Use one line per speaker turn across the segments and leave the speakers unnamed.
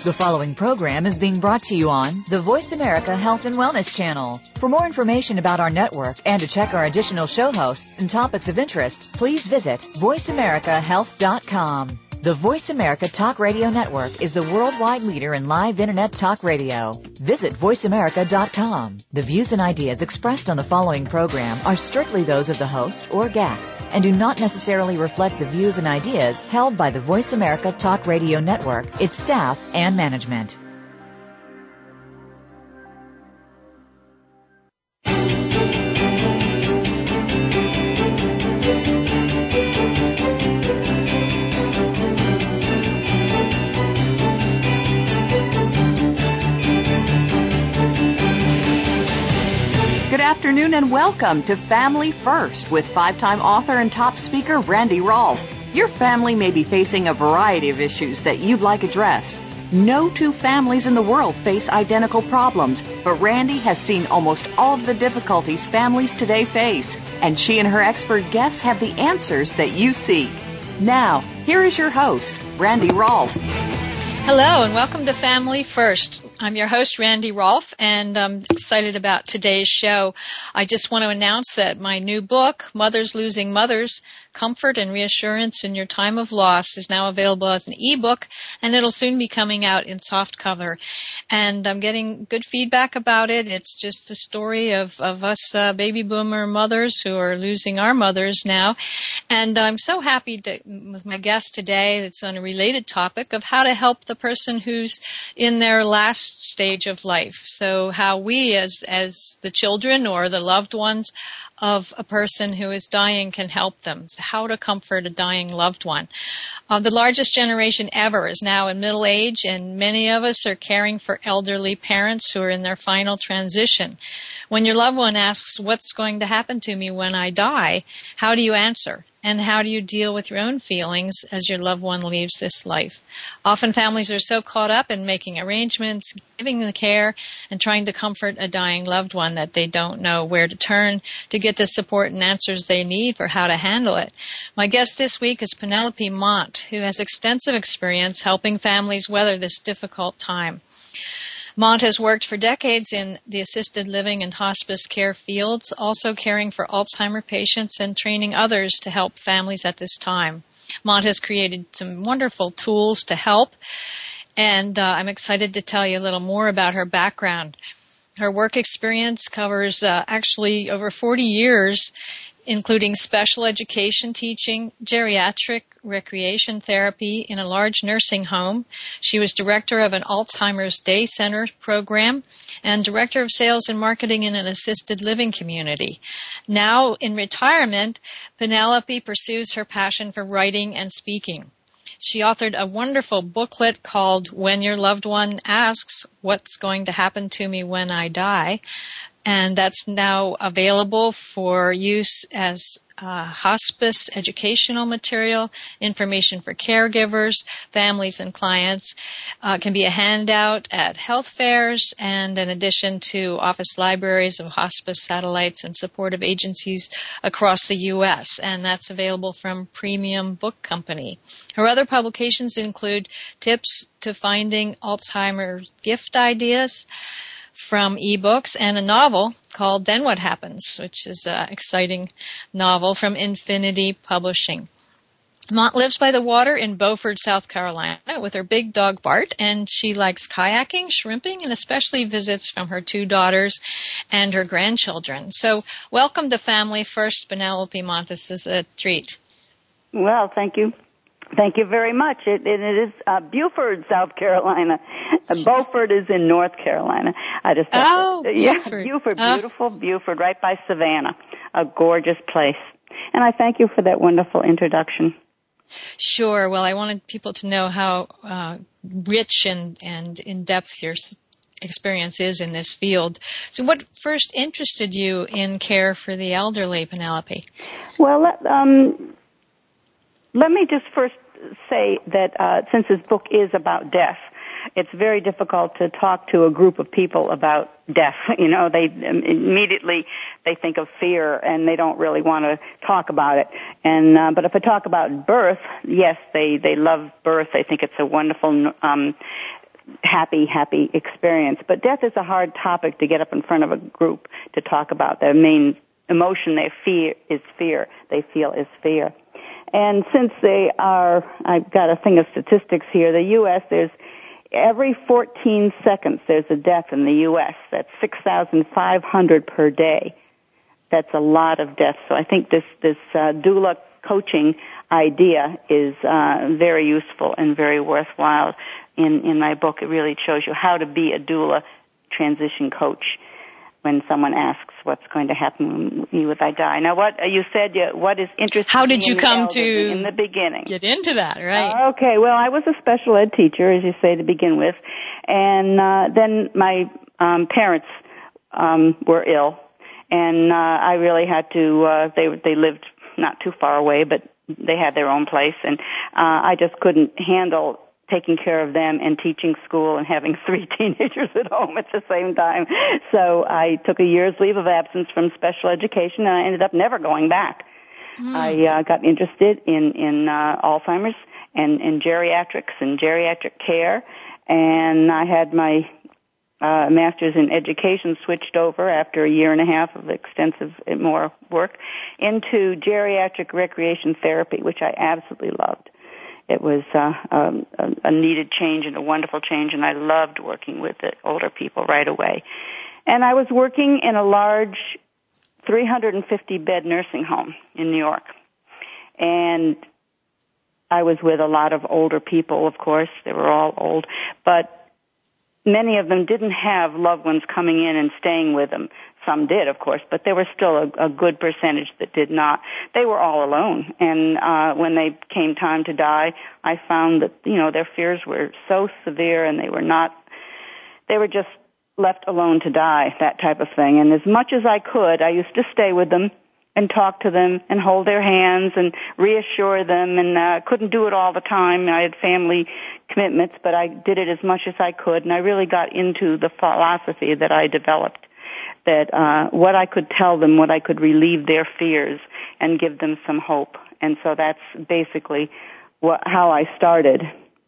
The following program is being brought to you on the Voice America Health and Wellness Channel. For more information about our network and to check our additional show hosts and topics of interest, please visit voiceamericahealth.com. The Voice America Talk Radio Network is the worldwide leader in live Internet talk radio. Visit voiceamerica.com. The views and ideas expressed on the following program are strictly those of the host or guests and do not necessarily reflect the views and ideas held by the Voice America Talk Radio Network, its staff, and management.
Good afternoon and welcome to Family First with five-time author and top speaker Randy Rolfe. Your family may be facing a variety of issues that you'd like addressed. No two families in the world face identical problems, but Randy has seen almost all of the difficulties families today face, and she and her expert guests have the answers that you seek. Now, here is your host, Randy Rolfe.
Hello and welcome to Family First. I'm your host, Randy Rolfe, and I'm excited about today's show. I just want to announce that my new book, Mothers Losing Mothers, Comfort and Reassurance in Your Time of Loss, is now available as an ebook, and it'll soon be coming out in softcover. And I'm getting good feedback about it. It's just the story of us baby boomer mothers who are losing our mothers now. And I'm so happy that with my guest today that's on a related topic of how to help the person who's in their last stage of life. So how we as the children or the loved ones of a person who is dying can help them. So how to comfort a dying loved one. The largest generation ever is now in middle age, and many of us are caring for elderly parents who are in their final transition. When your loved one asks, what's going to happen to me when I die, how do you answer? And how do you deal with your own feelings as your loved one leaves this life? Often families are so caught up in making arrangements, giving the care, and trying to comfort a dying loved one that they don't know where to turn to get the support and answers they need for how to handle it. My guest this week is Penelope Mont, who has extensive experience helping families weather this difficult time. Mont has worked for decades in the assisted living and hospice care fields, also caring for Alzheimer patients and training others to help families at this time. Mont has created some wonderful tools to help, and I'm excited to tell you a little more about her background. Her work experience covers actually over 40 years, including special education teaching, geriatric recreation therapy in a large nursing home. She was director of an Alzheimer's Day Center program and director of sales and marketing in an assisted living community. Now in retirement, Penelope pursues her passion for writing and speaking. She authored a wonderful booklet called When Your Loved One Asks, What's Going to Happen to Me When I Die? And that's now available for use as hospice educational material, information for caregivers, families, and clients. Can be a handout at health fairs and in addition to office libraries of hospice satellites and supportive agencies across the U.S. And that's available from Premium Book Company. Her other publications include tips to finding Alzheimer's gift ideas from ebooks and a novel called Then What Happens, which is an exciting novel from Infinity Publishing. Mont lives by the water in Beaufort, South Carolina with her big dog Bart, and she likes kayaking, shrimping, and especially visits from her two daughters and her grandchildren. So welcome to Family First, Penelope Mont. This is a treat.
Well, thank you. Thank you very much. It is Beaufort, South Carolina. Beaufort is in North Carolina.
Beaufort.
Yeah, Beaufort, beautiful Beaufort, right by Savannah. A gorgeous place. And I thank you for that wonderful introduction.
Sure. Well, I wanted people to know how rich and in-depth your experience is in this field. So what first interested you in care for the elderly, Penelope?
Well, let me just first say that since this book is about death, it's very difficult to talk to a group of people about death. You know, they immediately they think of fear and they don't really want to talk about it. And but if I talk about birth, yes, they love birth. They think it's a wonderful happy experience. But death is a hard topic to get up in front of a group to talk about. Their main emotion they feel is fear. And since I've got a thing of statistics here, the U.S., there's every 14 seconds there's a death in the U.S. That's 6,500 per day. That's a lot of deaths. So I think this doula coaching idea is very useful and very worthwhile. In my book, it really shows you how to be a doula transition coach when someone asks what's going to happen when you if I die. Now, what you said, what is interesting?
How did you come to
in the beginning
get into that? Right.
Okay. Well, I was a special ed teacher, as you say, to begin with, and then my parents were ill, and I really had to. They lived not too far away, but they had their own place, and I just couldn't handle taking care of them and teaching school and having 3 teenagers at home at the same time. So I took a year's leave of absence from special education, and I ended up never going back. I got interested in Alzheimer's and in geriatrics and geriatric care, and I had my master's in education switched over after a year and a half of extensive more work into geriatric recreation therapy, which I absolutely loved. It was a needed change and a wonderful change, and I loved working with the older people right away. And I was working in a large 350-bed nursing home in New York. And I was with a lot of older people, of course. They were all old. But many of them didn't have loved ones coming in and staying with them. Some did, of course, but there was still a good percentage that did not. They were all alone, and when they came time to die, I found that, their fears were so severe, and they were just left alone to die, that type of thing. And as much as I could, I used to stay with them and talk to them and hold their hands and reassure them, and couldn't do it all the time. I had family commitments, but I did it as much as I could, and I really got into the philosophy that I developed, that what I could tell them, what I could relieve their fears and give them some hope. And so that's basically how I started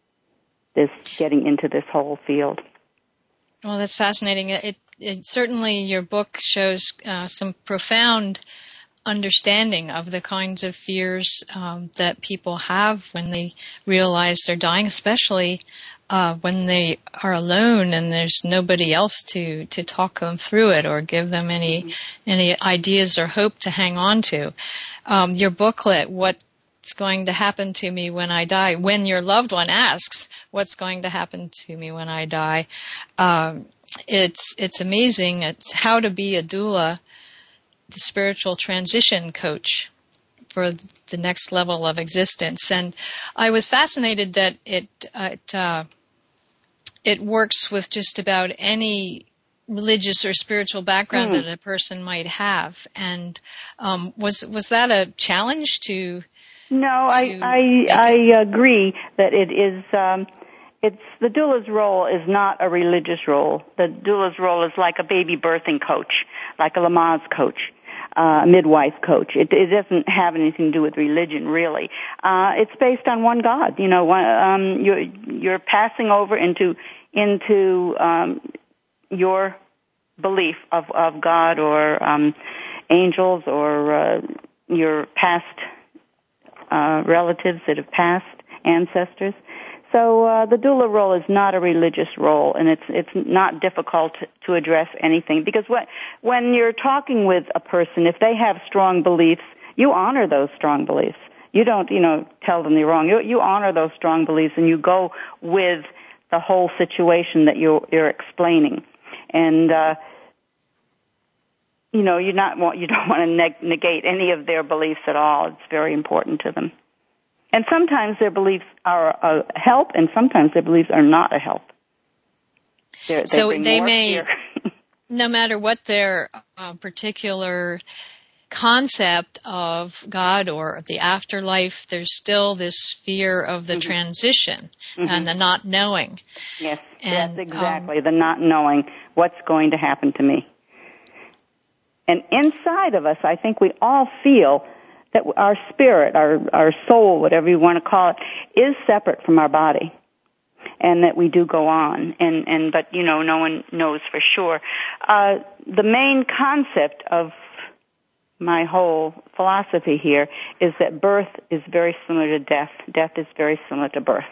getting into this whole field.
Well, that's fascinating. It certainly, your book shows some profound understanding of the kinds of fears that people have when they realize they're dying, especially when they are alone and there's nobody else to talk them through it or give them any ideas or hope to hang on to. Your booklet, What's Going to Happen to Me When I Die, when your loved one asks, what's going to happen to me when I die, it's amazing. It's how to be a doula, the spiritual transition coach for the next level of existence. And I was fascinated that it works with just about any religious or spiritual background that a person might have. And was that a challenge to? No,
I agree that it is. It's the doula's role is not a religious role. The doula's role is like a baby birthing coach, like a Lamaze coach, a midwife coach. It doesn't have anything to do with religion, really. It's based on one God. You're passing over into your belief of God or angels or your past relatives that have passed, ancestors. So the doula role is not a religious role, and it's not difficult to address anything, because when you're talking with a person, if they have strong beliefs, you honor those strong beliefs. You don't, tell them they're wrong. You honor those strong beliefs, and you go with the whole situation that you're explaining. And you don't want to negate any of their beliefs at all. It's very important to them. And sometimes their beliefs are a help, and sometimes their beliefs are not a help.
So they may, no matter what their particular concept of God or the afterlife, there's still this fear of the transition and the not knowing.
Yes, exactly, the not knowing what's going to happen to me. And inside of us, I think we all feel that our spirit, our soul, whatever you want to call it, is separate from our body. and that we do go on. But no one knows for sure. The main concept of my whole philosophy here is that birth is very similar to death. Death is very similar to birth.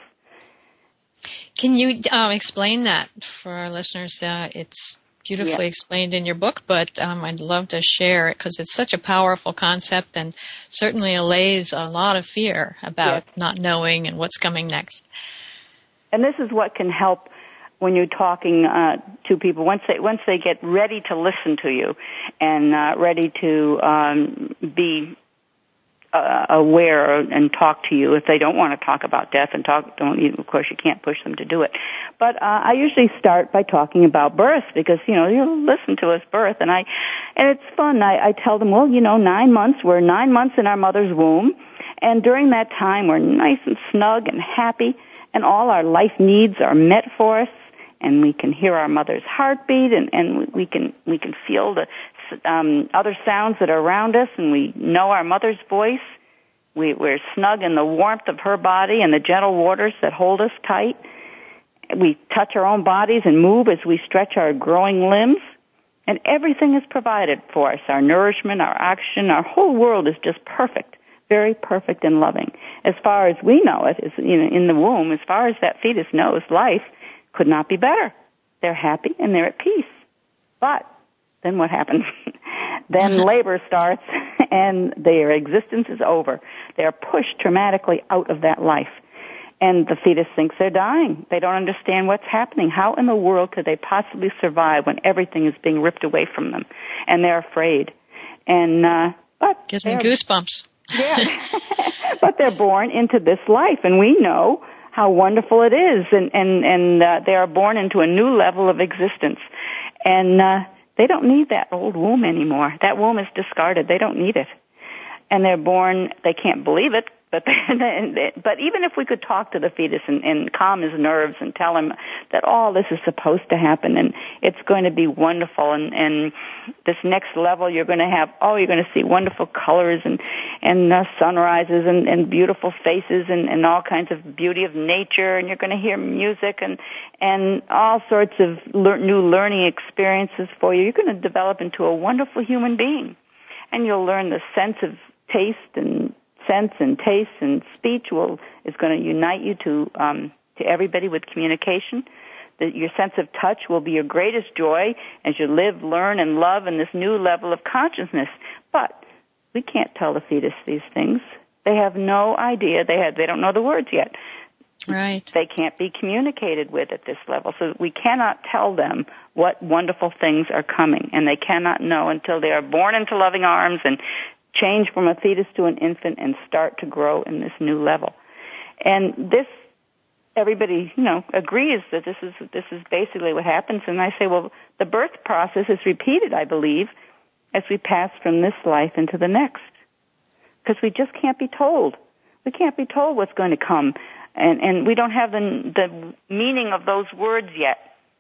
Can you explain that for our listeners? It's beautifully explained in your book, but I'd love to share it because it's such a powerful concept and certainly allays a lot of fear about not knowing and what's coming next.
And this is what can help when you're talking to people. Once they get ready to listen to you and ready to be aware and talk to you, if they don't want to talk about death and of course you can't push them to do it. But I usually start by talking about birth because, you listen to us birth and it's fun. I tell them, well, 9 months, we're 9 months in our mother's womb, and during that time we're nice and snug and happy and all our life needs are met for us, and we can hear our mother's heartbeat and we can feel the other sounds that are around us, and we know our mother's voice. We're snug in the warmth of her body and the gentle waters that hold us tight. We touch our own bodies and move as we stretch our growing limbs, and everything is provided for us. Our nourishment, our oxygen, our whole world is just perfect, very perfect and loving. As far as we know it, in the womb, as far as that fetus knows, life could not be better. They're happy and they're at peace. But then what happens? Then labor starts and their existence is over. They're pushed traumatically out of that life. And the fetus thinks they're dying. They don't understand what's happening. How in the world could they possibly survive when everything is being ripped away from them? And they're afraid. And, but.
Gives me goosebumps.
Yeah. But they're born into this life, and we know how wonderful it is. And they are born into a new level of existence. And, they don't need that old womb anymore. That womb is discarded. They don't need it. And they're born, they can't believe it, but even if we could talk to the fetus and calm his nerves and tell him that all this is supposed to happen and it's going to be wonderful and this next level you're going to see wonderful colors and sunrises and beautiful faces and all kinds of beauty of nature, and you're going to hear music and all sorts of new learning experiences for you. You're going to develop into a wonderful human being, and you'll learn the sense of taste and sense and taste and speech is going to unite you to everybody with communication. Your sense of touch will be your greatest joy as you live, learn, and love in this new level of consciousness. But we can't tell the fetus these things. They have no idea. They don't know the words yet.
Right.
They can't be communicated with at this level. So we cannot tell them what wonderful things are coming, and they cannot know until they are born into loving arms and change from a fetus to an infant and start to grow in this new level. And this, everybody, agrees that this is basically what happens. And I say, well, the birth process is repeated, I believe, as we pass from this life into the next. Because we just can't be told. We can't be told what's going to come. And we don't have the meaning of those words yet.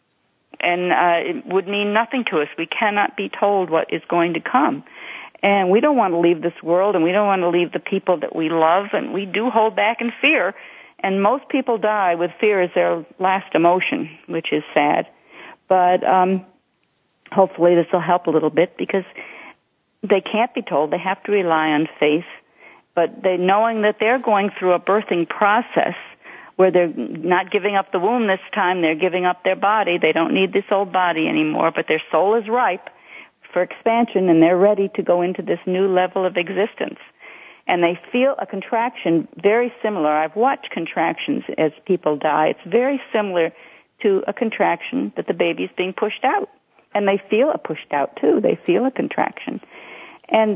And it would mean nothing to us. We cannot be told what is going to come. And we don't want to leave this world, and we don't want to leave the people that we love, and we do hold back in fear. And most people die with fear as their last emotion, which is sad. But hopefully this will help a little bit, because they can't be told. They have to rely on faith. But knowing that they're going through a birthing process where they're not giving up the womb this time, they're giving up their body. They don't need this old body anymore, but their soul is ripe for expansion, and they're ready to go into this new level of existence. And they feel a contraction very similar. I've watched contractions as people die. It's very similar to a contraction that the baby's being pushed out. And they feel a pushed out too. They feel a contraction. And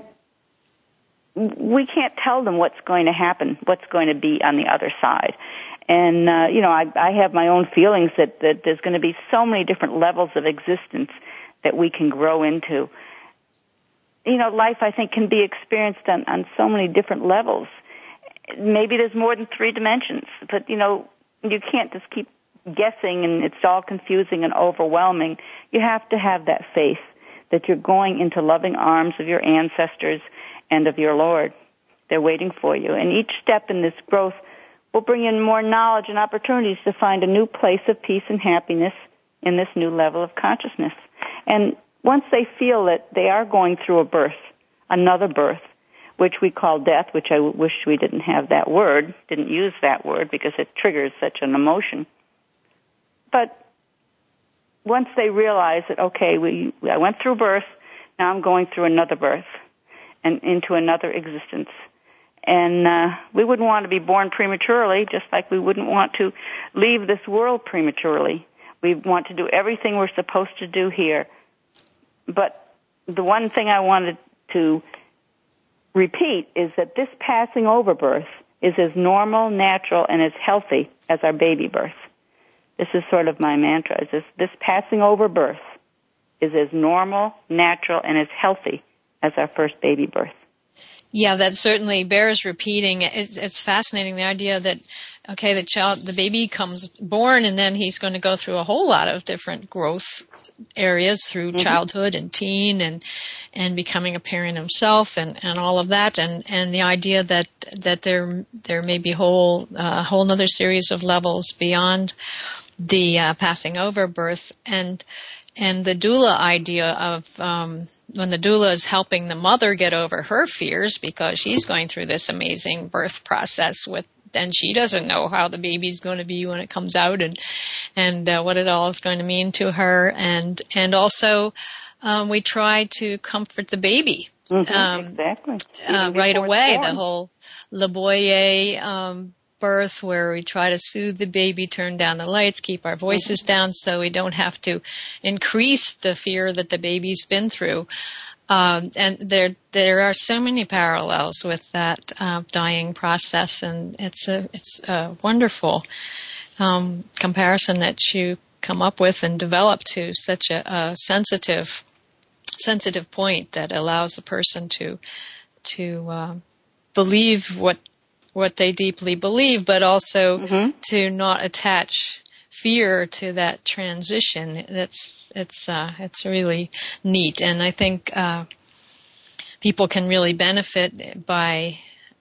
we can't tell them what's going to happen, what's going to be on the other side. And, I have my own feelings that there's going to be so many different levels of existence that we can grow into. Life, I think, can be experienced on so many different levels. Maybe there's more than 3 dimensions, but, you can't just keep guessing and it's all confusing and overwhelming. You have to have that faith that you're going into loving arms of your ancestors and of your Lord. They're waiting for you. And each step in this growth will bring in more knowledge and opportunities to find a new place of peace and happiness in this new level of consciousness. And once they feel that they are going through a birth, another birth, which we call death, which I wish we didn't have that word, didn't use that word because it triggers such an emotion. But once they realize that, okay, I went through birth, now I'm going through another birth and into another existence. And we wouldn't want to be born prematurely, just like we wouldn't want to leave this world prematurely. We want to do everything we're supposed to do here. But the one thing I wanted to repeat is that this passing over birth is as normal, natural, and as healthy as our baby birth. This is sort of my mantra, is this passing over birth is as normal, natural, and as healthy as our first baby birth.
Yeah, that certainly bears repeating. It's fascinating, the idea that, okay, the baby comes born and then he's going to go through a whole lot of different growth areas through childhood and teen and becoming a parent himself and all of that. And the idea that there may be a whole other series of levels beyond the passing over birth. And the doula idea of when the doula is helping the mother get over her fears because she's going through this amazing birth process and she doesn't know how the baby's going to be when it comes out and what it all is going to mean to her. And also we try to comfort the baby.
Exactly.
Right away. The whole Le Boyer birth, where we try to soothe the baby, turn down the lights, keep our voices down so we don't have to increase the fear that the baby's been through. And there are so many parallels with that dying process, and it's a wonderful comparison that you come up with and develop to such a sensitive point that allows a person to believe what they deeply believe, but also to not attach fear to that transition. It's really neat, and I think people can really benefit by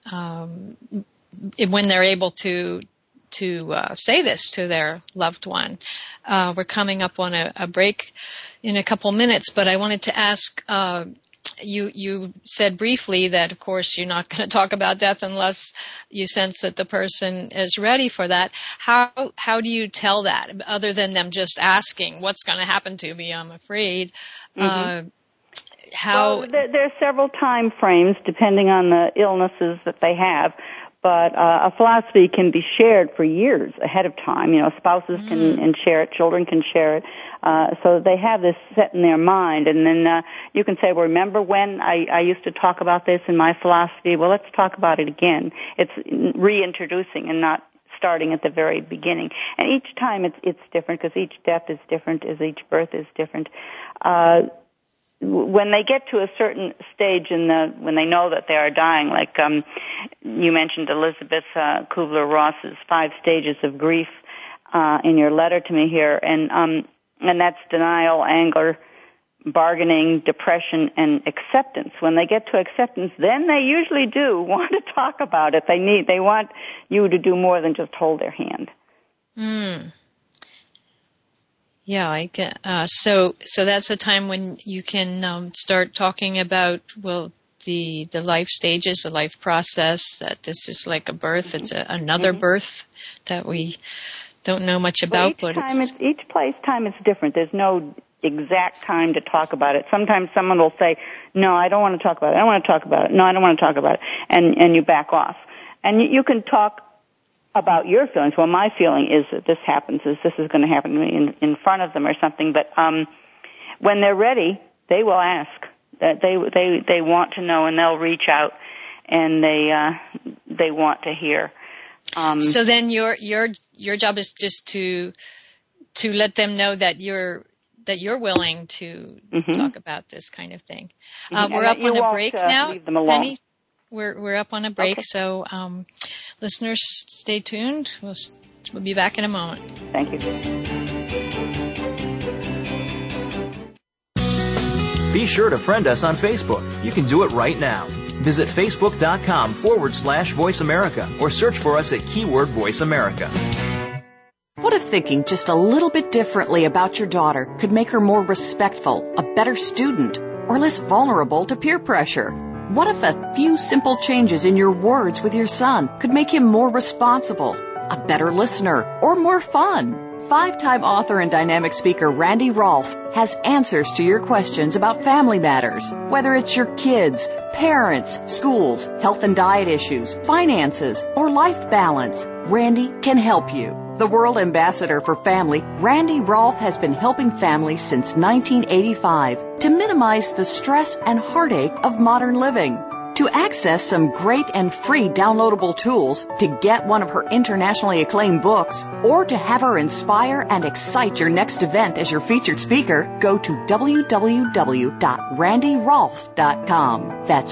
when they're able to say this to their loved one. We're coming up on a break in a couple minutes, but I wanted to ask. You said briefly that, of course, you're not going to talk about death unless you sense that the person is ready for that. How do you tell that, other than them just asking, what's going to happen to me? I'm afraid. Well,
there are several time frames depending on the illnesses that they have. But a philosophy can be shared for years ahead of time. You know, spouses can share it, children can share it. So they have this set in their mind. And then you can say, well, remember when I used to talk about this in my philosophy? Well, let's talk about it again. It's reintroducing and not starting at the very beginning. And each time it's different because each death is different as each birth is different. When they get to a certain stage when they know that they are dying, like you mentioned Elizabeth Kubler-Ross's 5 stages of grief in your letter to me here, and that's denial, anger, bargaining, depression, and acceptance. When they get to acceptance, then they usually do want to talk about it. They want you to do more than just hold their hand.
Yeah, I get, so that's a time when you can start talking about, well, the life stages, the life process, that this is like a birth. It's another birth that we don't know much about.
Well, each place time is different. There's no exact time to talk about it. Sometimes someone will say, no, I don't want to talk about it. I don't want to talk about it. No, I don't want to talk about it. And you back off. And you can talk about your feelings. Well, my feeling is that this is going to happen to me in front of them or something. But when they're ready, they will ask. That they want to know, and they'll reach out, and they want to hear.
So then your job is just to let them know that you're willing to talk about this kind of thing. We're up on a break now, Penny. We're up on a break, so listeners, stay tuned. We'll be back in a moment.
Thank you.
Be sure to friend us on Facebook. You can do it right now. Visit Facebook.com/Voice America or search for us at keyword Voice America.
What if thinking just a little bit differently about your daughter could make her more respectful, a better student, or less vulnerable to peer pressure? What if a few simple changes in your words with your son could make him more responsible, a better listener, or more fun? 5-time author and dynamic speaker Randy Rolfe has answers to your questions about family matters. Whether it's your kids, parents, schools, health and diet issues, finances, or life balance, Randy can help you. The World Ambassador for Family, Randy Rolfe has been helping families since 1985 to minimize the stress and heartache of modern living. To access some great and free downloadable tools, to get one of her internationally acclaimed books, or to have her inspire and excite your next event as your featured speaker, go to www.randyrolfe.com. That's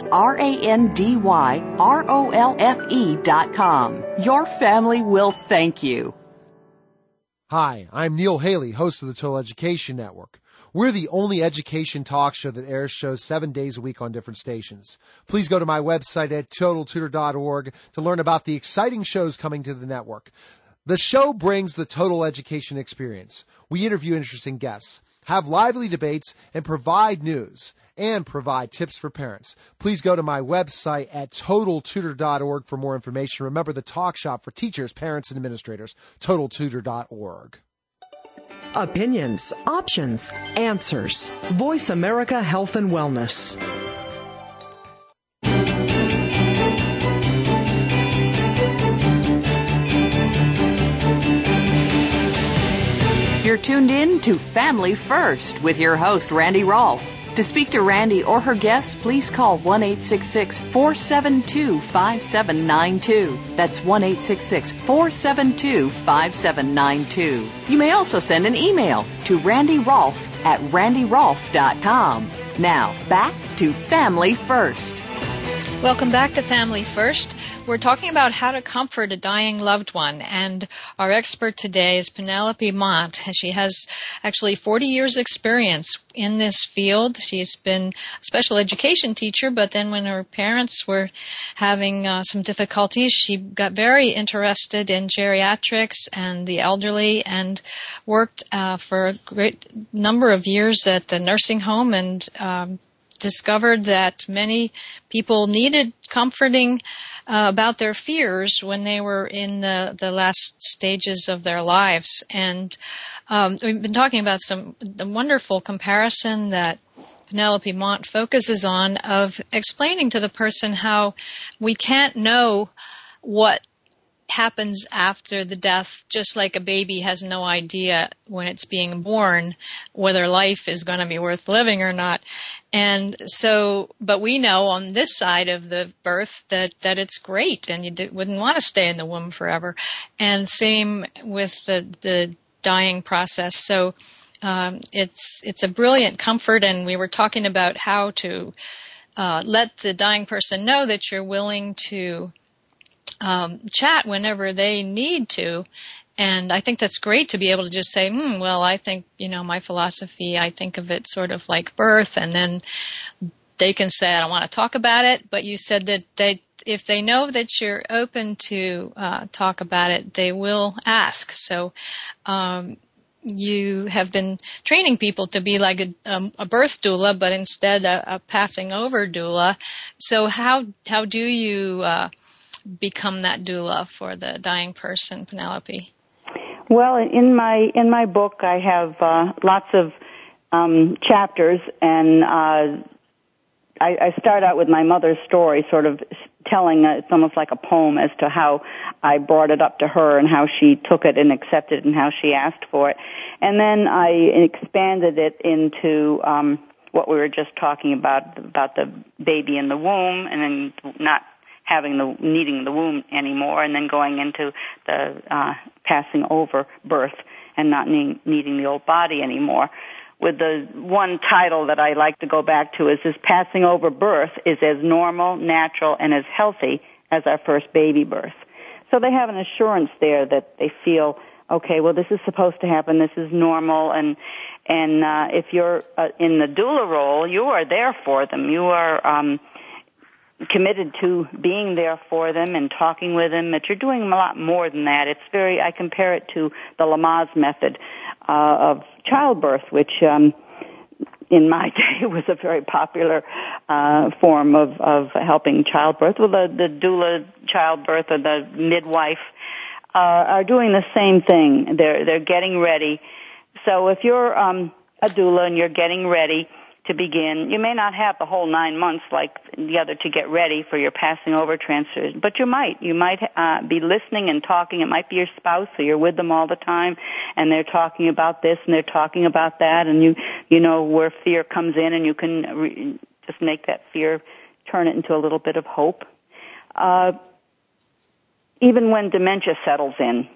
RANDYROLFE.com. Your family will thank you.
Hi, I'm Neil Haley, host of the Total Education Network. We're the only education talk show that airs shows 7 days a week on different stations. Please go to my website at TotalTutor.org to learn about the exciting shows coming to the network. The show brings the total education experience. We interview interesting guests, have lively debates, and provide news and provide tips for parents. Please go to my website at TotalTutor.org for more information. Remember, the talk shop for teachers, parents, and administrators, TotalTutor.org.
Opinions, options, answers. Voice America Health and Wellness.
You're tuned in to Family First with your host, Randy Rolfe. To speak to Randy or her guests, please call 1-866-472-5792. That's 1-866-472-5792. You may also send an email to randyrolfe@randyrolfe.com. Now, back to Family First.
Welcome back to Family First. We're talking about how to comfort a dying loved one, and our expert today is Penelope Mott. She has actually 40 years experience in this field. She's been a special education teacher, but then when her parents were having some difficulties, she got very interested in geriatrics and the elderly and worked for a great number of years at the nursing home and discovered that many people needed comforting about their fears when they were in the last stages of their lives. And we've been talking about the wonderful comparison that Penelope Mott focuses on of explaining to the person how we can't know what happens after the death, just like a baby has no idea when it's being born whether life is going to be worth living or not. And so, but we know on this side of the birth that it's great and you wouldn't want to stay in the womb forever. And same with the dying process. So it's a brilliant comfort, and we were talking about how to let the dying person know that you're willing to chat whenever they need to. And I think that's great to be able to just say, well, I think, my philosophy, I think of it sort of like birth. And then they can say, I don't want to talk about it. But you said that if they know that you're open to talk about it, they will ask. So you have been training people to be like a birth doula, but instead a passing over doula. So how do you become that doula for the dying person, Penelope?
Well, in my book, I have lots of chapters, and I start out with my mother's story, sort of telling it's almost like a poem as to how I brought it up to her and how she took it and accepted it and how she asked for it. And then I expanded it into what we were just talking about the baby in the womb, and then not needing the womb anymore, and then going into the passing over birth and not needing the old body anymore. With the one title that I like to go back to is this: passing over birth is as normal, natural, and as healthy as our first baby birth. So they have an assurance there that they feel, okay, well, this is supposed to happen, this is normal, and if you're in the doula role, you are there for them. You are committed to being there for them and talking with them, that you're doing a lot more than that. I compare it to the Lamaze method of childbirth, which in my day was a very popular form of helping childbirth. Well, the doula childbirth or the midwife are doing the same thing. They're getting ready. So if you're a doula and you're getting ready to begin, you may not have the whole 9 months like the other to get ready for your passing over transfer, but you might be listening and talking. It might be your spouse, so you're with them all the time, and they're talking about this and they're talking about that, and you know where fear comes in, and you can just make that fear, turn it into a little bit of hope. Even when dementia settles in,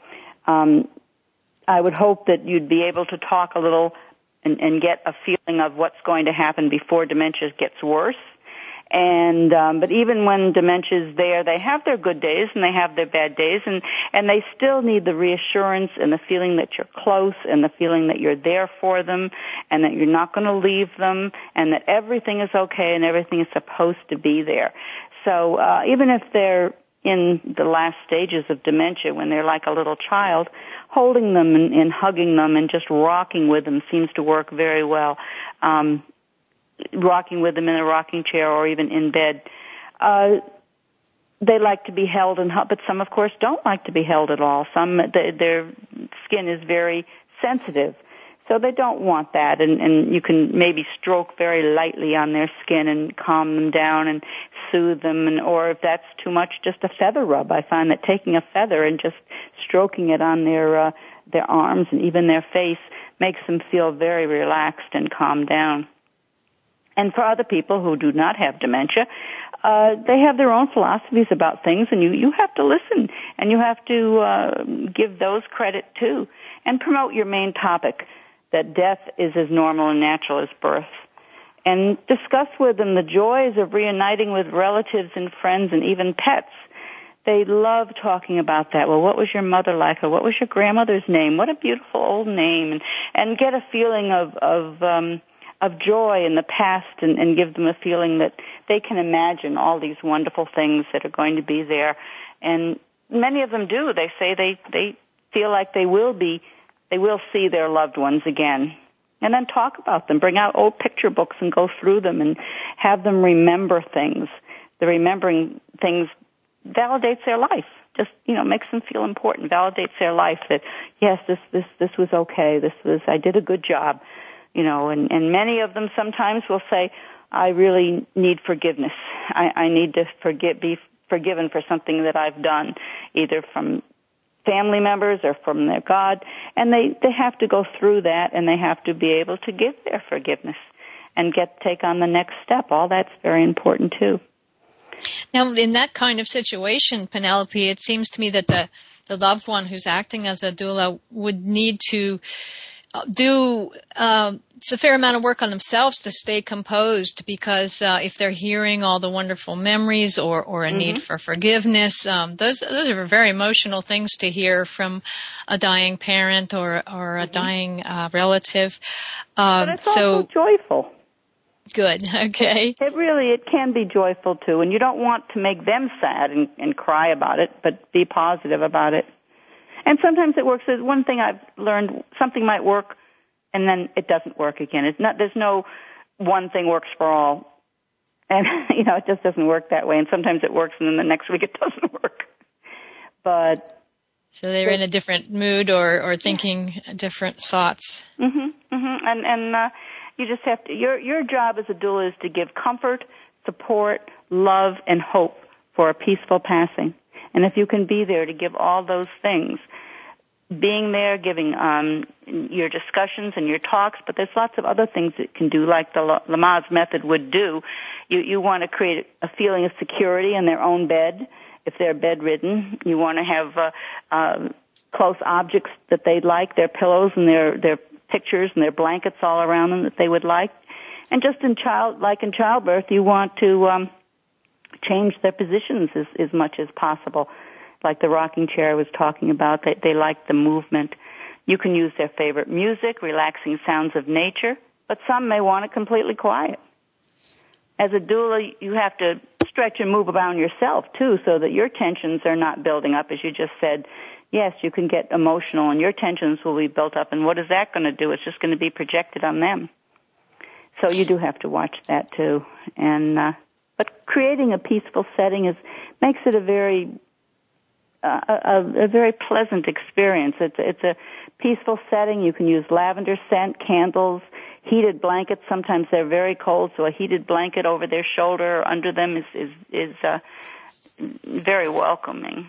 I would hope that you'd be able to talk a little and get a feeling of what's going to happen before dementia gets worse. And but even when dementia's there, they have their good days and they have their bad days, and they still need the reassurance and the feeling that you're close and the feeling that you're there for them and that you're not going to leave them and that everything is okay and everything is supposed to be there. So even if they're in the last stages of dementia, when they're like a little child, holding them and hugging them and just rocking with them seems to work very well. Rocking with them in a rocking chair or even in bed. They like to be held and hugged, but some, of course, don't like to be held at all. Some, their skin is very sensitive, so they don't want that. And you can maybe stroke very lightly on their skin and calm them down and soothe them, or if that's too much, just a feather rub. I find that taking a feather and just stroking it on their arms and even their face makes them feel very relaxed and calmed down. And for other people who do not have dementia, they have their own philosophies about things, and you have to listen, and you have to give those credit too, and promote your main topic, that death is as normal and natural as birth. And discuss with them the joys of reuniting with relatives and friends and even pets. They love talking about that. Well, what was your mother like? Or what was your grandmother's name? What a beautiful old name. And get a feeling of joy in the past and give them a feeling that they can imagine all these wonderful things that are going to be there. And many of them do. They say they feel like they will see their loved ones again. And then talk about them. Bring out old picture books and go through them and have them remember things. The remembering things validates their life. Just, makes them feel important. Validates their life that, yes, this was okay. I did a good job. And many of them sometimes will say, I really need forgiveness. I need to be forgiven for something that I've done, either from family members or from their God, and they have to go through that, and they have to be able to give their forgiveness and take on the next step. All that's very important too.
Now, in that kind of situation, Penelope, it seems to me that the loved one who's acting as a doula would need to do it's a fair amount of work on themselves to stay composed, because if they're hearing all the wonderful memories or a need for forgiveness, those are very emotional things to hear from a dying parent or a dying relative.
But it's also joyful.
Good. Okay.
It can be joyful too, and you don't want to make them sad and cry about it, but be positive about it. And sometimes it works. There's one thing I've learned, something might work and then it doesn't work again. There's no one thing works for all. And, it just doesn't work that way. And sometimes it works and then the next week it doesn't work.
So they're in a different mood or thinking different thoughts.
And you just have to, your job as a doula is to give comfort, support, love, and hope for a peaceful passing. And if you can be there to give all those things, being there, giving your discussions and your talks, but there's lots of other things that can do, like the Lamaze method would do. You want to create a feeling of security in their own bed, if they're bedridden. You want to have close objects that they like, their pillows and their pictures and their blankets all around them that they would like. And just in childbirth, you want to change their positions as much as possible. Like the rocking chair I was talking about, they like the movement. You can use their favorite music, relaxing sounds of nature, but some may want it completely quiet. As a doula, you have to stretch and move around yourself too, so that your tensions are not building up. As you just said, yes, you can get emotional and your tensions will be built up, and what is that going to do? It's just going to be projected on them. So you do have to watch that too. And but creating a peaceful setting makes it a very pleasant experience. It's a peaceful setting. You can use lavender scent, candles, heated blankets. Sometimes they're very cold, so a heated blanket over their shoulder or under them is very welcoming.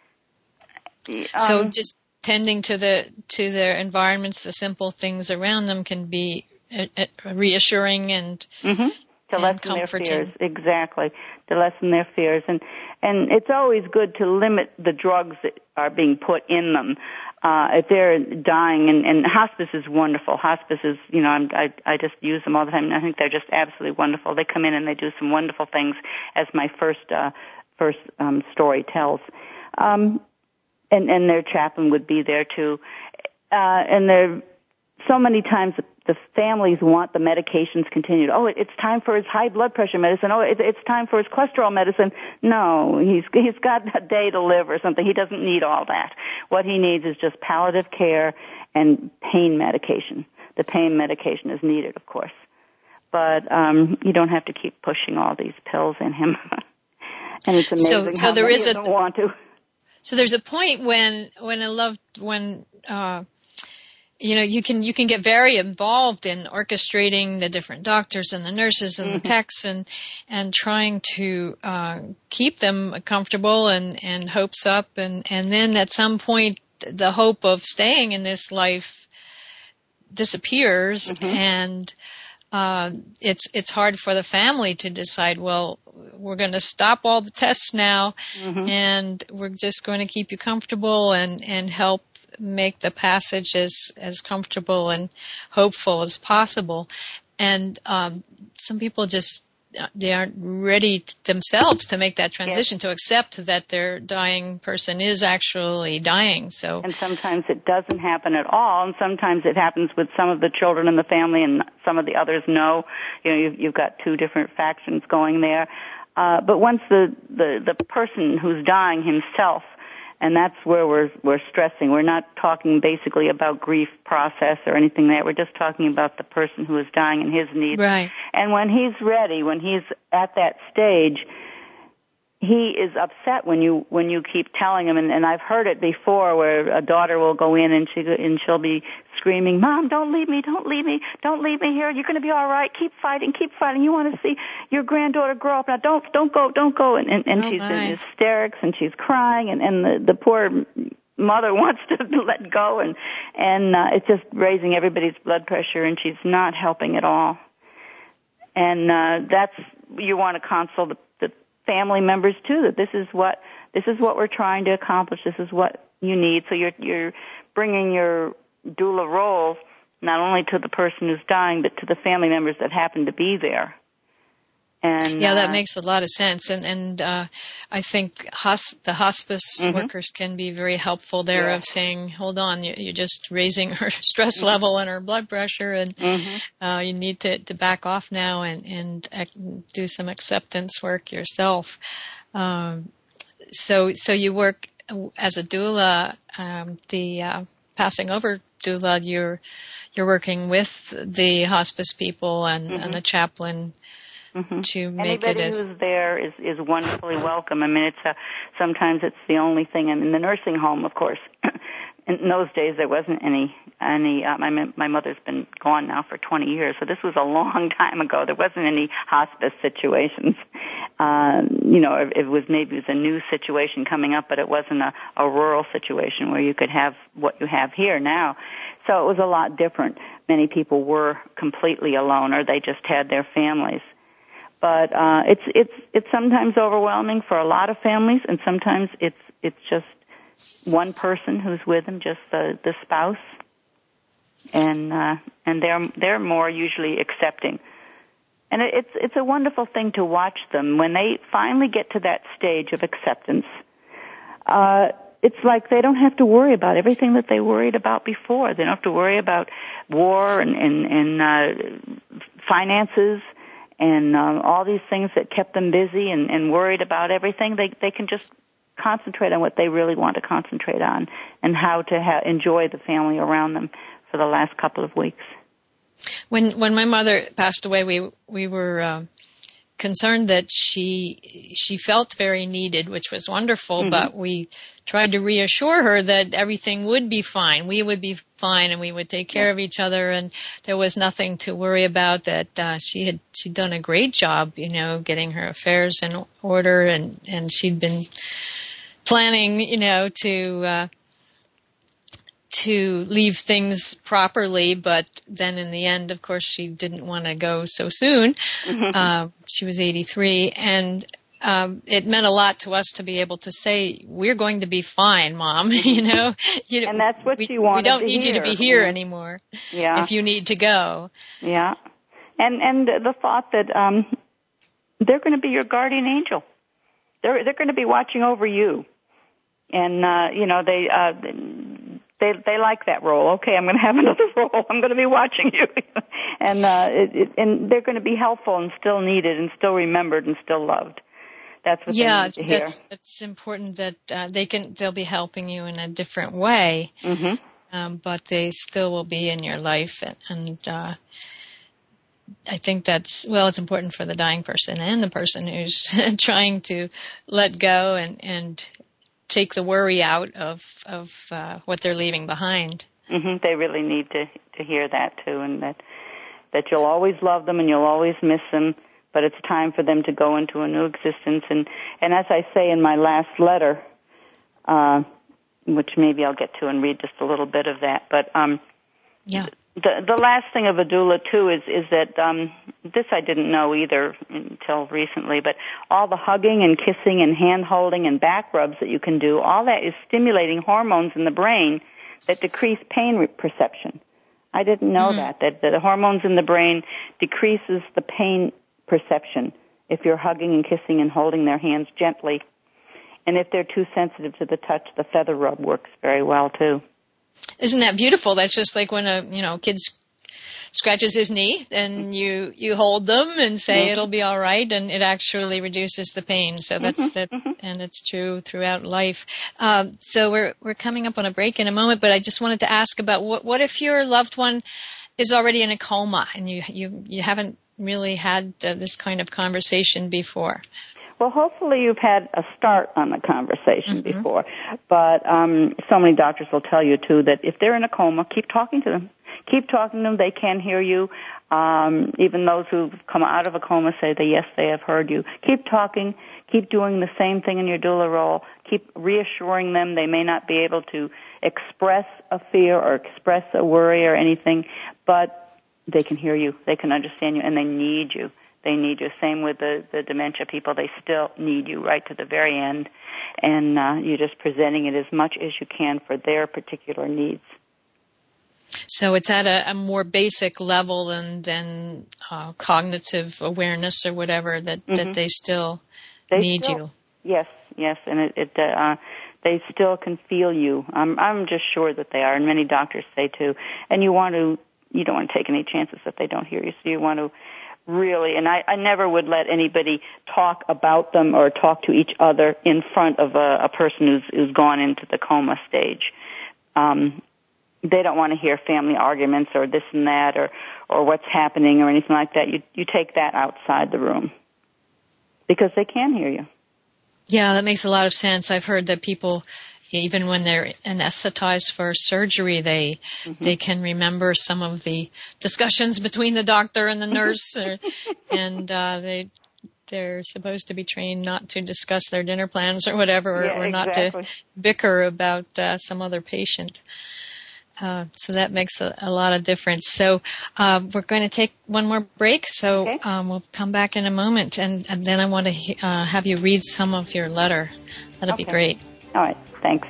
So just tending to their environments, the simple things around them can be reassuring and
to lessen
comforting.
Their fears. Exactly, to lessen their fears. And it's always good to limit the drugs that are being put in them. If they're dying, and hospice is wonderful. Hospice is, I just use them all the time, and I think they're just absolutely wonderful. They come in and they do some wonderful things, as my first story tells. And their chaplain would be there too. And there, so many times the families want the medications continued. Oh, it's time for his high blood pressure medicine. Oh, it's time for his cholesterol medicine. No, he's got a day to live or something. He doesn't need all that. What he needs is just palliative care and pain medication. The pain medication is needed, of course. But you don't have to keep pushing all these pills in him. And it's amazing how many don't want to.
So there's a point when you can get very involved in orchestrating the different doctors and the nurses and the techs and trying to keep them comfortable and hopes up, and then at some point the hope of staying in this life disappears, and it's hard for the family to decide, well, we're going to stop all the tests now, and we're just going to keep you comfortable and help make the passage as comfortable and hopeful as possible. And some people they aren't ready themselves to make that transition, to accept that their dying person is actually dying. And
sometimes it doesn't happen at all, and sometimes it happens with some of the children in the family and some of the others no. You've got two different factions going there. But once the person who's dying himself, and that's where we're stressing. We're not talking basically about grief process or anything like that. We're just talking about the person who is dying and his needs.
Right.
And when he's ready, when he's at that stage, he is upset when you keep telling him. And I've heard it before, where a daughter will go in and she'll be screaming, "Mom, don't leave me, don't leave me, don't leave me here. You're going to be all right. Keep fighting, keep fighting. You want to see your granddaughter grow up. Now don't go." And she's in hysterics and she's crying, and the poor mother wants to let go, and it's just raising everybody's blood pressure, and she's not helping at all. And you want to console the family members too, that this is what we're trying to accomplish. This is what you need. So you're bringing your doula role not only to the person who's dying, but to the family members that happen to be there. And
that makes a lot of sense. And I think the hospice workers can be very helpful there, of saying, hold on, you're just raising her stress level and her blood pressure, and you need to back off now and do some acceptance work yourself. So you work as a doula, the passing over doula. You're working with the hospice people and the chaplain. To make
anybody who's there is wonderfully welcome. I mean, sometimes it's the only thing. I mean, the nursing home, of course. In those days, there wasn't any. My mother's been gone now for 20 years, so this was a long time ago. There wasn't any hospice situations. It was a new situation coming up, but it wasn't a rural situation where you could have what you have here now. So it was a lot different. Many people were completely alone, or they just had their families. But it's sometimes overwhelming for a lot of families, and sometimes it's just one person who's with them, just the spouse, and they're more usually accepting. And it's a wonderful thing to watch them when they finally get to that stage of acceptance. It's like they don't have to worry about everything that they worried about before. They don't have to worry about war and finances and all these things that kept them busy and worried about everything, they can just concentrate on what they really want to concentrate on and how to enjoy the family around them for the last couple of weeks.
When my mother passed away, we were concerned that she felt very needed, which was wonderful, but we tried to reassure her that everything would be fine. We would be fine, and we would take care of each other, and there was nothing to worry about, that she'd done a great job, getting her affairs in order, and she'd been planning, to leave things properly, but then in the end, of course, she didn't want to go so soon. She was 83, and it meant a lot to us to be able to say, we're going to be fine, Mom,
and that's what you want.
We don't need you to be here anymore if you need to go.
Yeah. And the thought that they're going to be your guardian angel. They're going to be watching over you. And, they like that role. Okay, I'm going to have another role. I'm going to be watching you. And they're going to be helpful and still needed and still remembered and still loved. That's what they need to hear.
It's important that they'll be helping you in a different way, but they still will be in your life. And I think it's important for the dying person and the person who's trying to let go and take the worry out of what they're leaving behind.
They really need to hear that too, and that you'll always love them and you'll always miss them, but it's time for them to go into a new existence. And as I say in my last letter, which maybe I'll get to and read just a little bit of that, but the last thing of a doula too is that this I didn't know either until recently, but all the hugging and kissing and hand holding and back rubs that you can do, all that is stimulating hormones in the brain that decrease pain perception. I didn't know that the hormones in the brain decreases the pain perception if you're hugging and kissing and holding their hands gently. And if they're too sensitive to the touch, the feather rub works very well too.
Isn't that beautiful? That's just like when a kid scratches his knee, and you hold them and say it'll be all right, and it actually reduces the pain. So that's that, and it's true throughout life. So we're coming up on a break in a moment, but I just wanted to ask about what if your loved one is already in a coma and you haven't really had this kind of conversation before?
Well, hopefully you've had a start on the conversation before, but so many doctors will tell you, too, that if they're in a coma, keep talking to them. Keep talking to them. They can hear you. Even those who've come out of a coma say that, yes, they have heard you. Keep talking. Keep doing the same thing in your doula role. Keep reassuring them. They may not be able to express a fear or express a worry or anything, but they can hear you. They can understand you, and they need you. They need you. Same with the dementia people. They still need you right to the very end. And you're just presenting it as much as you can for their particular needs.
So it's at a more basic level than cognitive awareness or whatever that they still need you. Yes.
And they still can feel you. I'm just sure that they are, and many doctors say too. And you don't want to take any chances that they don't hear you. So you want to really, and I never would let anybody talk about them or talk to each other in front of a person who's gone into the coma stage. They don't want to hear family arguments or this and that or what's happening or anything like that. You take that outside the room because they can hear you.
Yeah, that makes a lot of sense. I've heard that people, even when they're anesthetized for surgery, they can remember some of the discussions between the doctor and the nurse, and they're supposed to be trained not to discuss their dinner plans or whatever, or not to bicker about some other patient. So that makes a lot of difference. So we're going to take one more break, so we'll come back in a moment, and then I want to have you read some of your letter. That'd be great.
All right. Thanks.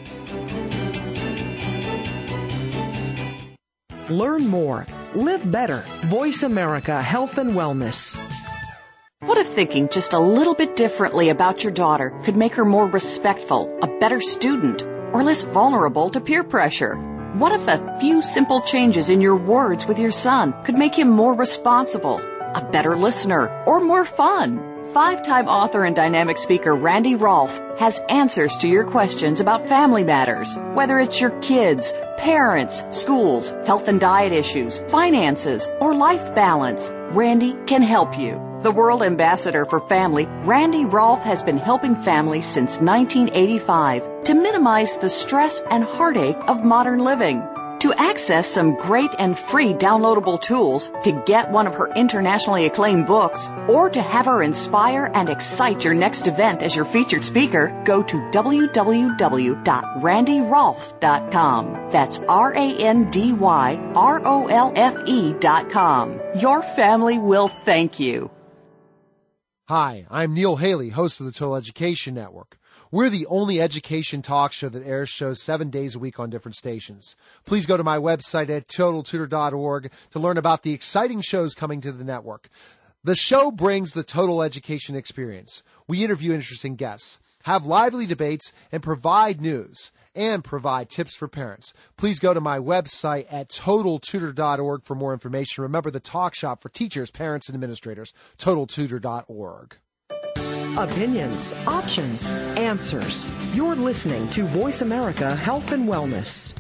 Learn more. Live better. Voice America Health and Wellness.
What if thinking just a little bit differently about your daughter could make her more respectful, a better student, or less vulnerable to peer pressure? What if a few simple changes in your words with your son could make him more responsible, a better listener, or more fun? 5-time author and dynamic speaker Randy Rolfe has answers to your questions about family matters. Whether it's your kids, parents, schools, health and diet issues, finances, or life balance, Randy can help you. The World Ambassador for Family, Randy Rolfe has been helping families since 1985 to minimize the stress and heartache of modern living. To access some great and free downloadable tools, to get one of her internationally acclaimed books, or to have her inspire and excite your next event as your featured speaker, go to www.randyrolfe.com. That's RANDYROLFE.com. Your family will thank you.
Hi, I'm Neil Haley, host of the Total Education Network. We're the only education talk show that airs shows 7 days a week on different stations. Please go to my website at TotalTutor.org to learn about the exciting shows coming to the network. The show brings the total education experience. We interview interesting guests, have lively debates, and provide news and provide tips for parents. Please go to my website at TotalTutor.org for more information. Remember, the talk shop for teachers, parents, and administrators, TotalTutor.org.
Opinions, options, answers. You're listening to Voice America Health and Wellness.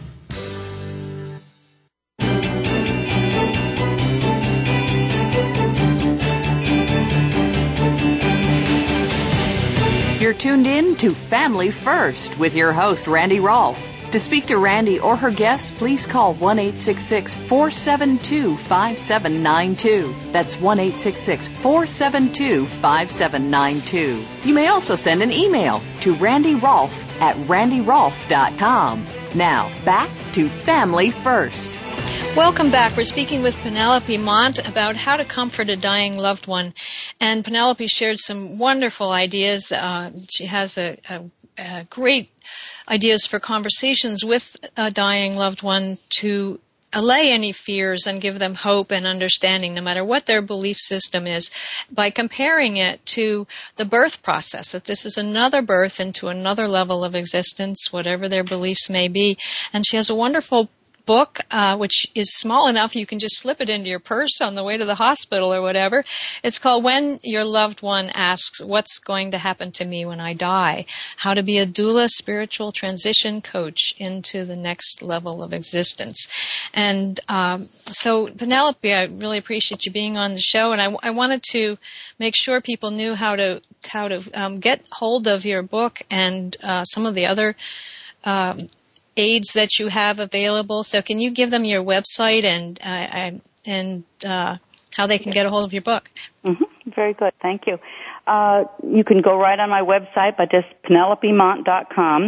You're tuned in to Family First with your host, Randy Rolfe. To speak to Randy or her guests, please call 1-866-472-5792. That's 1-866-472-5792. You may also send an email to randyrolfe@randyrolfe.com. Now, back to Family First.
Welcome back. We're speaking with Penelope Mont about how to comfort a dying loved one. And Penelope shared some wonderful ideas. She has a great ideas for conversations with a dying loved one to allay any fears and give them hope and understanding, no matter what their belief system is, by comparing it to the birth process, that this is another birth into another level of existence, whatever their beliefs may be. And she has a wonderful book, which is small enough you can just slip it into your purse on the way to the hospital or whatever. It's called When Your Loved One Asks, What's Going to Happen to Me When I Die? How to Be a Doula Spiritual Transition Coach into the Next Level of Existence. And so, Penelope, I really appreciate you being on the show, and I wanted to make sure people knew how to get hold of your book and some of the other aids that you have available. So can you give them your website and how they can get a hold of your book?
Mm-hmm. Very good. Thank you. You can go right on my website by just PenelopeMont.com,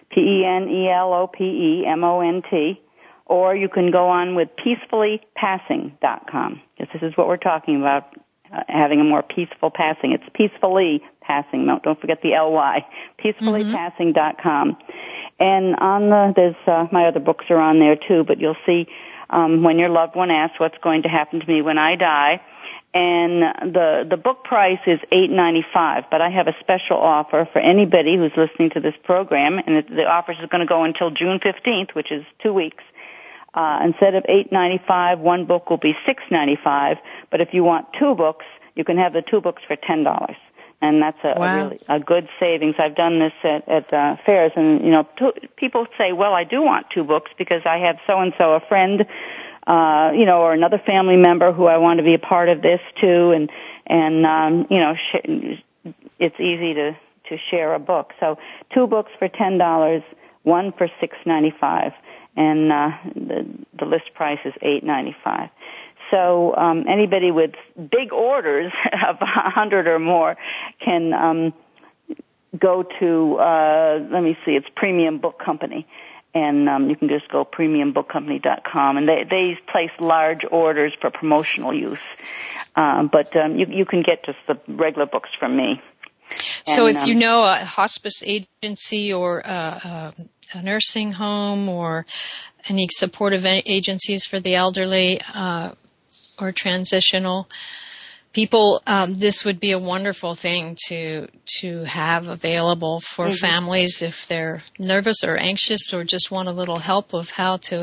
PenelopeMont, or you can go on with peacefullypassing.com, because this is what we're talking about, having a more peaceful passing. It's peacefully passing. No, don't forget the LY, peacefullypassing.com. And there's my other books are on there too, but you'll see When Your Loved One Asks, What's Going to Happen to Me When I Die. And the book price is $8.95, but I have a special offer for anybody who's listening to this program, and the offer is going to go until June 15th, which is 2 weeks. Instead of $8.95, one book will be $6.95, but if you want two books, you can have the two books for $10. And that's a really good savings. I've done this at fairs, and people say, "Well, I do want two books because I have so and so, a friend, or another family member who I want to be a part of this too." And it's easy to share a book. So two books for $10, one for $6.95, and the list price is $8.95. So anybody with big orders of 100 or more can go to, it's Premium Book Company. And you can just go premiumbookcompany.com. And they place large orders for promotional use. But you can get just the regular books from me.
So if you know a hospice agency or a nursing home or any supportive agencies for the elderly, or transitional people, this would be a wonderful thing to have available for families if they're nervous or anxious or just want a little help of how to help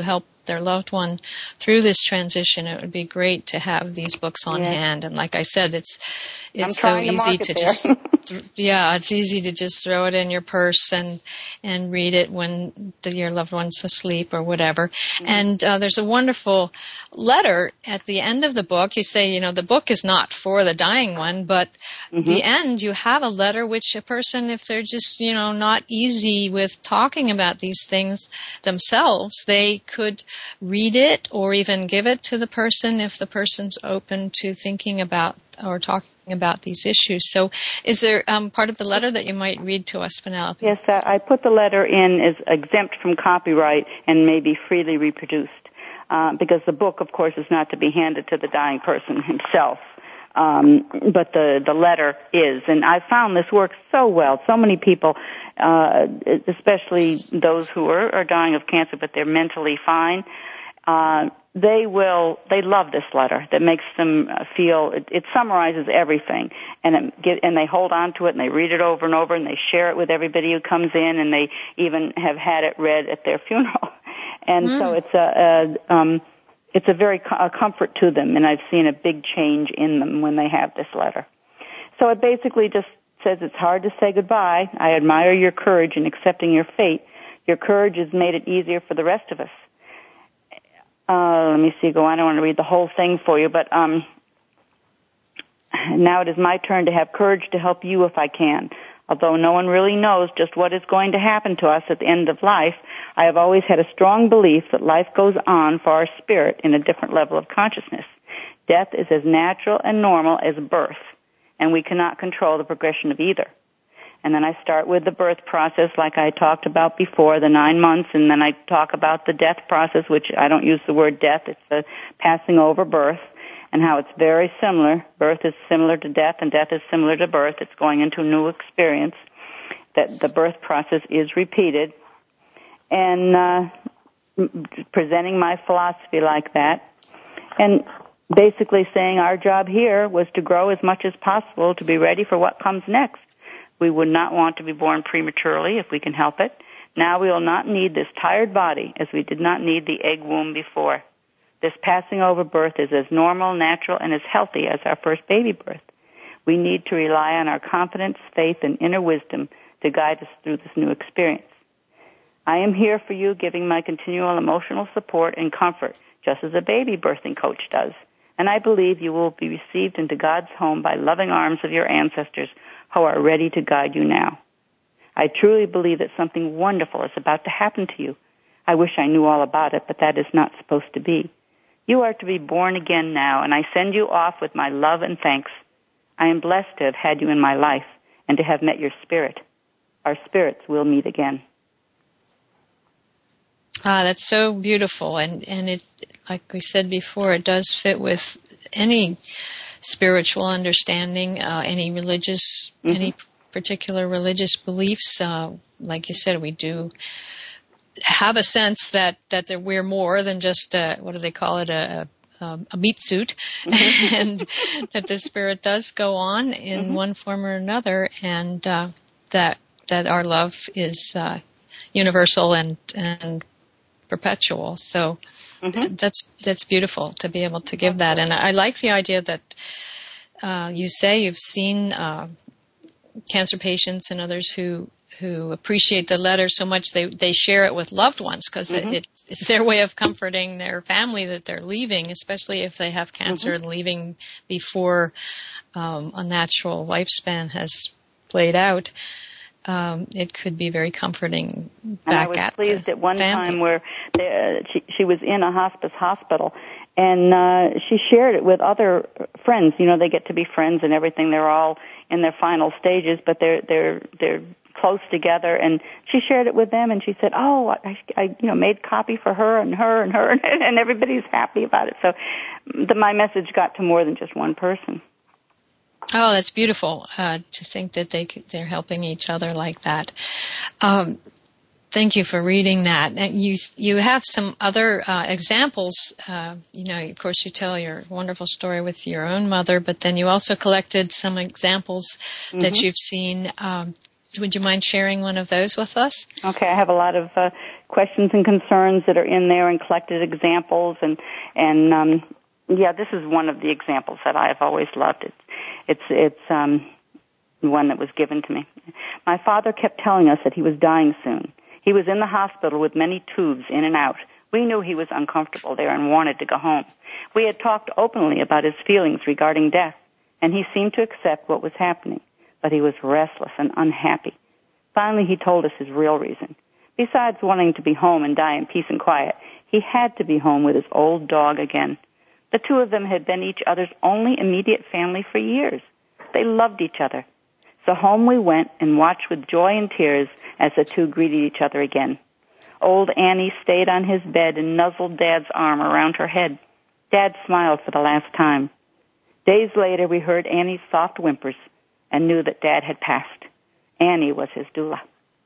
their loved one through this transition, it would be great to have these books on hand. And like I said, it's so easy to just it's easy to just throw it in your purse and read it when your loved one's asleep or whatever. And there's a wonderful letter at the end of the book. You say, the book is not for the dying one, but the end, you have a letter which a person, if they're just, not easy with talking about these things themselves, they could read it or even give it to the person if the person's open to thinking about or talking about these issues. So is there part of the letter that you might read to us, Penelope?
Yes, I put the letter in as exempt from copyright and may be freely reproduced, because the book, of course, is not to be handed to the dying person himself. But the letter is. And I found this works so well. So many people, especially those who are dying of cancer, but they're mentally fine, they love this letter that makes them feel, it summarizes everything, and they hold on to it, and they read it over and over, and they share it with everybody who comes in, and they even have had it read at their funeral. And so it's a very comfort to them, and I've seen a big change in them when they have this letter. So it basically just says, it's hard to say goodbye. I admire your courage in accepting your fate. Your courage has made it easier for the rest of us. Let me see, go on. I don't want to read the whole thing for you, but now it is my turn to have courage to help you if I can. Although no one really knows just what is going to happen to us at the end of life, I have always had a strong belief that life goes on for our spirit in a different level of consciousness. Death is as natural and normal as birth, and we cannot control the progression of either. And then I start with the birth process like I talked about before, the 9 months, and then I talk about the death process, which I don't use the word death, it's the passing over birth, and how it's very similar. Birth is similar to death, and death is similar to birth. It's going into a new experience, that the birth process is repeated, and presenting my philosophy like that, and basically saying our job here was to grow as much as possible to be ready for what comes next. We would not want to be born prematurely if we can help it. Now we will not need this tired body as we did not need the egg womb before. This passing over birth is as normal, natural, and as healthy as our first baby birth. We need to rely on our confidence, faith, and inner wisdom to guide us through this new experience. I am here for you, giving my continual emotional support and comfort, just as a baby birthing coach does. And I believe you will be received into God's home by loving arms of your ancestors who are ready to guide you now. I truly believe that something wonderful is about to happen to you. I wish I knew all about it, but that is not supposed to be. You are to be born again now, and I send you off with my love and thanks. I am blessed to have had you in my life and to have met your spirit. Our spirits will meet again.
That's so beautiful, and it, like we said before, it does fit with any spiritual understanding, any religious, any particular religious beliefs. Like you said, we do have a sense that we're more than just what do they call it, a meat suit, and that the spirit does go on in one form or another, and that our love is universal and perpetual. So that's beautiful to be able to give that. And I like the idea that you say you've seen cancer patients and others who appreciate the letter so much they share it with loved ones, because it's their way of comforting their family that they're leaving, especially if they have cancer and leaving before a natural lifespan has played out. It could be very comforting back at the family.
And I was pleased at one time where she was in a hospice hospital, and she shared it with other friends. You know, they get to be friends and everything. They're all in their final stages, but they're close together. And she shared it with them, and she said, "Oh, I made copy for her and her and her," and everybody's happy about it. So my message got to more than just one person.
Oh, that's beautiful to think that they're helping each other like that. Thank you for reading that. And you have some other examples. Of course, you tell your wonderful story with your own mother, but then you also collected some examples that you've seen. Would you mind sharing one of those with us?
Okay, I have a lot of questions and concerns that are in there and collected examples and this is one of the examples that I've always loved. It's one that was given to me. My father kept telling us that he was dying soon. He was in the hospital with many tubes in and out. We knew he was uncomfortable there and wanted to go home. We had talked openly about his feelings regarding death, and he seemed to accept what was happening, but he was restless and unhappy. Finally, he told us his real reason. Besides wanting to be home and die in peace and quiet, he had to be home with his old dog again. The two of them had been each other's only immediate family for years. They loved each other. So home we went and watched with joy and tears as the two greeted each other again. Old Annie stayed on his bed and nuzzled Dad's arm around her head. Dad smiled for the last time. Days later, we heard Annie's soft whimpers and knew that Dad had passed. Annie was his doula.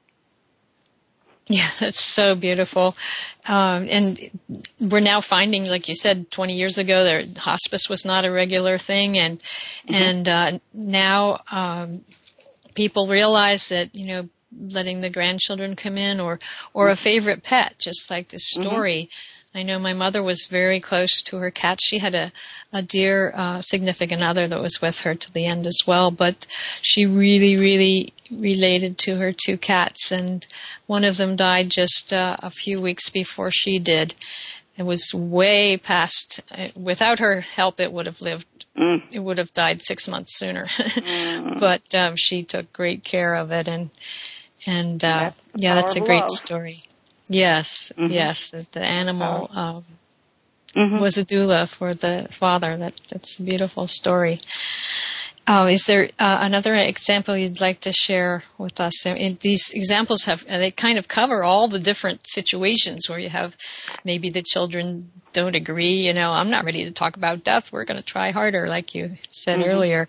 Yeah, that's so beautiful. And we're now finding, like you said, 20 years ago, hospice was not a regular thing, and now people realize that, letting the grandchildren come in or a favorite pet, just like this story. I know my mother was very close to her cat. She had a dear significant other that was with her to the end as well, but she really, really related to her two cats, and one of them died just a few weeks before she did. It was way past. Without her help, it would have lived. It would have died 6 months sooner. But she took great care of it, and that's a great story. Yes, yes. The animal was a doula for the father. That's a beautiful story. Is there another example you'd like to share with us? These examples they kind of cover all the different situations where you have maybe the children don't agree. I'm not ready to talk about death. We're going to try harder, like you said earlier.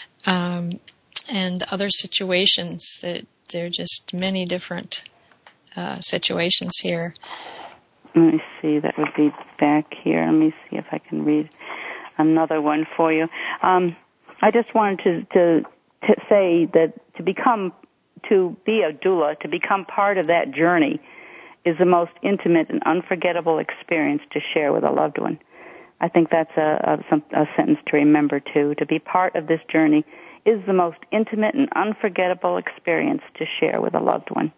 And other situations that there are just many different situations here.
Let me see. That would be back here. Let me see if I can read another one for you. I just wanted to say that to be a doula, to become part of that journey, is the most intimate and unforgettable experience to share with a loved one. I think that's a sentence to remember too. To be part of this journey is the most intimate and unforgettable experience to share with a loved one.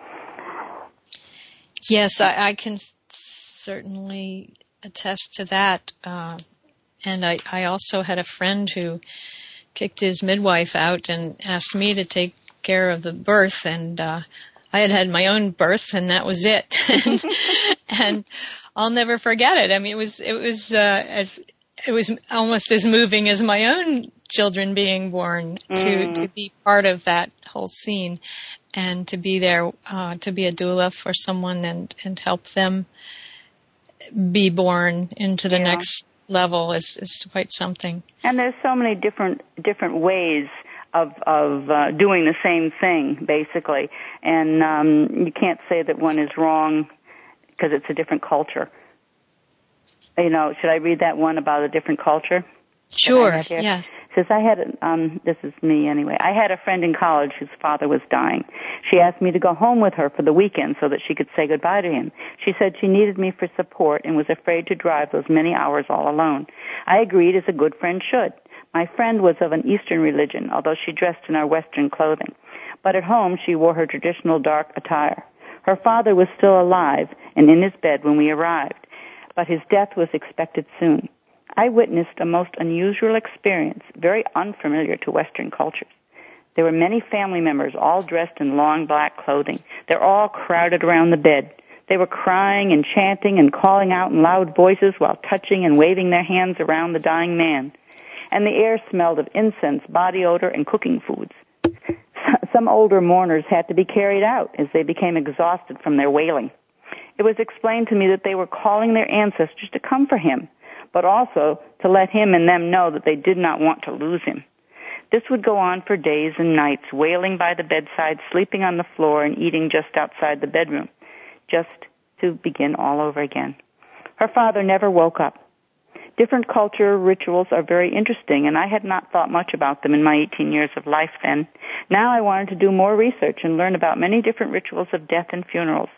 Yes, I can certainly attest to that. And I also had a friend who kicked his midwife out and asked me to take care of the birth, and I had my own birth, and that was it. and I'll never forget it. I mean, it was almost as moving as my own children being born to be part of that whole scene and to be there, to be a doula for someone and help them be born into the next level is quite something. And
there's so many different ways of doing the same thing, basically. And you can't say that one is wrong because it's a different culture. Should I read that one about a different culture?
Sure, yes.
It says, this is me anyway. I had a friend in college whose father was dying. She asked me to go home with her for the weekend so that she could say goodbye to him. She said she needed me for support and was afraid to drive those many hours all alone. I agreed, as a good friend should. My friend was of an Eastern religion, although she dressed in our Western clothing. But at home, she wore her traditional dark attire. Her father was still alive and in his bed when we arrived, but his death was expected soon. I witnessed a most unusual experience, very unfamiliar to Western cultures. There were many family members, all dressed in long black clothing. They're all crowded around the bed. They were crying and chanting and calling out in loud voices while touching and waving their hands around the dying man. And the air smelled of incense, body odor, and cooking foods. Some older mourners had to be carried out as they became exhausted from their wailing. It was explained to me that they were calling their ancestors to come for him, but also to let him and them know that they did not want to lose him. This would go on for days and nights, wailing by the bedside, sleeping on the floor, and eating just outside the bedroom, just to begin all over again. Her father never woke up. Different culture rituals are very interesting, and I had not thought much about them in my 18 years of life then. Now I wanted to do more research and learn about many different rituals of death and funerals.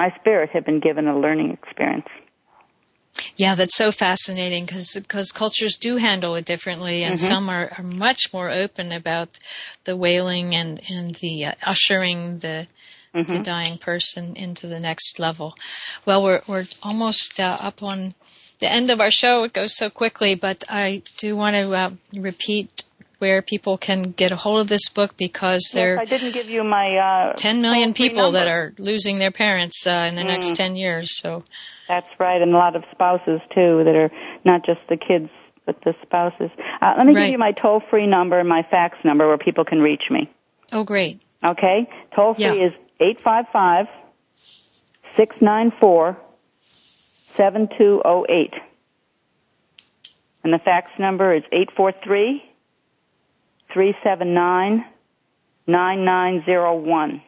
my spirit had been given a learning experience.
Yeah, that's so fascinating because cultures do handle it differently, and some are much more open about the wailing and the ushering the dying person into the next level. Well, we're almost up on the end of our show. It goes so quickly, but I do want to repeat where people can get a hold of this book, because
I didn't give you my
10 million people
number
that are losing their parents in the next 10 years. So
that's right, and a lot of spouses too that are not just the kids but the spouses. Let me give you my toll-free number and my fax number where people can reach me.
Oh, great.
Okay, toll-free is 855-694-7208, and the fax number is 843-379-9901.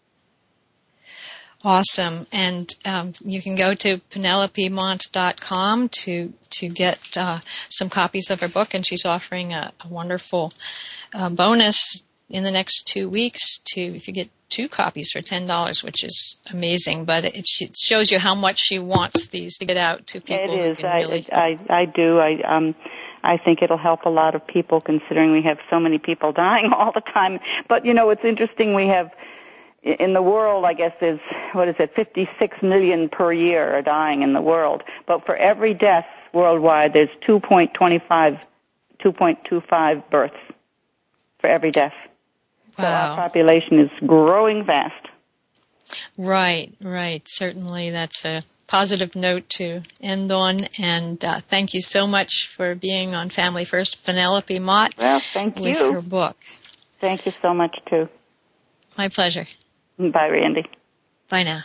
Awesome. And you can go to PenelopeMont.com to get some copies of her book, and she's offering a wonderful bonus in the next 2 weeks if you get 2 copies for $10, which is amazing. But it shows you how much she wants these to get out to people.
It is. I do. I think it'll help a lot of people, considering we have so many people dying all the time. But, it's interesting. We have, in the world, I guess there's, 56 million per year are dying in the world. But for every death worldwide, there's 2.25 births for every death. So our population is growing fast.
Right. Certainly that's a positive note to end on. And thank you so much for being on Family First, Penelope Mott.
Well, thank you.
With her book.
Thank you so much, too.
My pleasure.
Bye, Randy.
Bye now.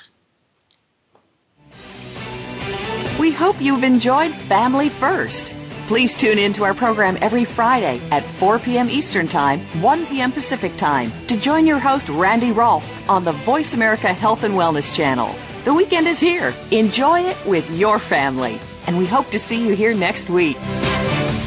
We hope you've enjoyed Family First. Please tune in to our program every Friday at 4 p.m. Eastern Time, 1 p.m. Pacific Time to join your host, Randy Rolfe, on the Voice America Health and Wellness Channel. The weekend is here. Enjoy it with your family. And we hope to see you here next week.